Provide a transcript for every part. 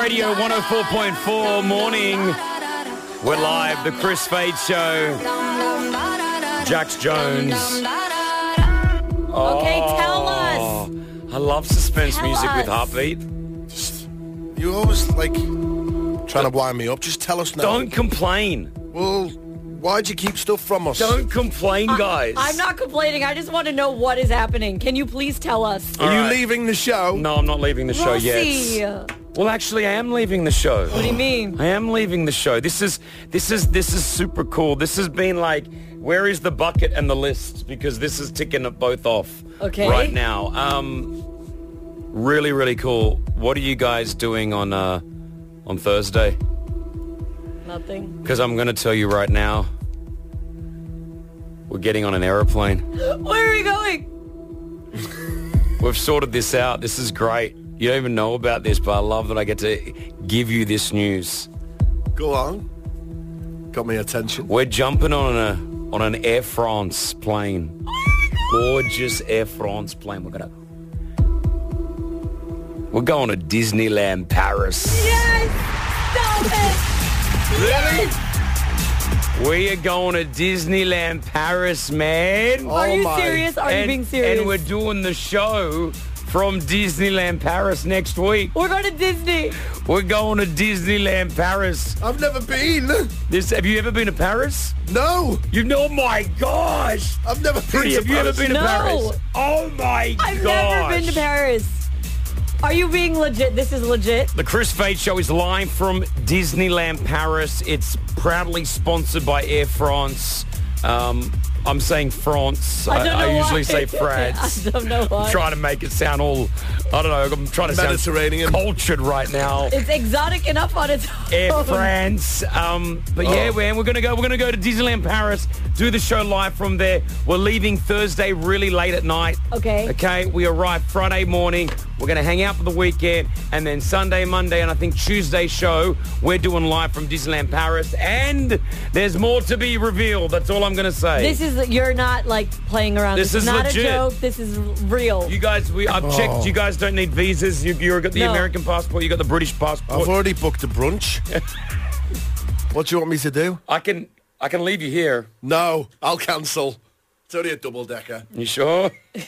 Radio 104.4 morning. We're live, the Chris Fade Show. Jax Jones. Okay, tell us. I love suspense Tell music with us. Heartbeat. You always, trying to wind me up. Just tell us now. Don't complain. Well, why'd you keep stuff from us? Don't complain, guys. I'm not complaining. I just want to know what is happening. Can you please tell us? Are you All right. leaving the show? No, I'm not leaving the show Rossi. yet. Well, actually, I am leaving the show. What do you mean? I am leaving the show. This is super cool. This has been like, where is the bucket and the list? Because this is ticking it both off Okay. right now. Really, really cool. What are you guys doing on Thursday? Nothing. Because I'm going to tell you right now, we're getting on an aeroplane. Where are we going? We've sorted this out. This is great. You don't even know about this, but I love that I get to give you this news. Go on. Got my attention. We're jumping on an Air France plane. Gorgeous Air France plane. We're going to Disneyland Paris. Yes! Stop it! Really? We are going to Disneyland Paris, man. Are you my. serious? Are you being serious? And we're doing the show from Disneyland Paris next week. We're going to Disney. We're going to Disneyland Paris. I've never been. Have you ever been to Paris? No. You know, my gosh. I've never been Pretty, to have you ever Paris. been to No. Paris? Oh my gosh. I've never been to Paris. Are you being legit? This is legit. The Chris Fade Show is live from Disneyland Paris. It's proudly sponsored by Air France. I'm saying France. I don't know I usually why. say France. I don't know why. I'm trying to make it sound all, I don't know, I'm trying to sound Mediterranean. cultured right now. It's exotic enough on its own. Air France. But yeah, man, we're gonna go to Disneyland Paris, do the show live from there. We're leaving Thursday really late at night. Okay. Okay, we arrive Friday morning. We're gonna hang out for the weekend, and then Sunday, Monday, and I think Tuesday show, we're doing live from Disneyland Paris, and there's more to be revealed. That's all I'm gonna say. You're not like playing around. This This is is not legit. a joke. This is real. You guys, I've checked. You guys don't need visas. You've got the No. American passport. You got the British passport. I've already booked a brunch. What do you want me to do? I can leave you here. No, I'll cancel. It's only a double-decker. You sure?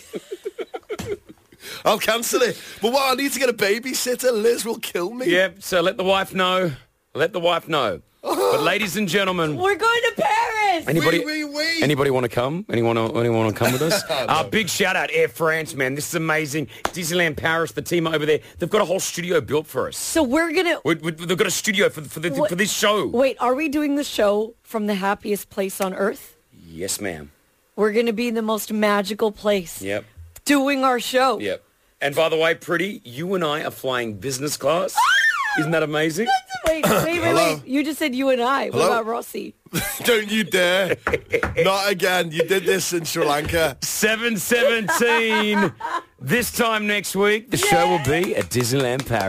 I'll cancel it. But what, I need to get a babysitter. Liz will kill me. Yep. So let the wife know. Let the wife know. But ladies and gentlemen, We're going to Paris. anybody Oui. anybody want to come? Anyone want to come with us? Big shout out Air France, man. This is amazing. Disneyland Paris, the team over there, they've got a whole studio built for us. So we're gonna. They've got a studio for this show. Wait, are we doing the show from the happiest place on earth? Yes, ma'am. We're gonna be in the most magical place. Yep. Doing our show. Yep. And by the way, Pretty, you and I are flying business class. Isn't that amazing? Wait. Hello? You just said you and I. What Hello? about Rossi? Don't you dare. Not again. You did this in Sri Lanka. 7:17. This time next week, the show will be at Disneyland Paris.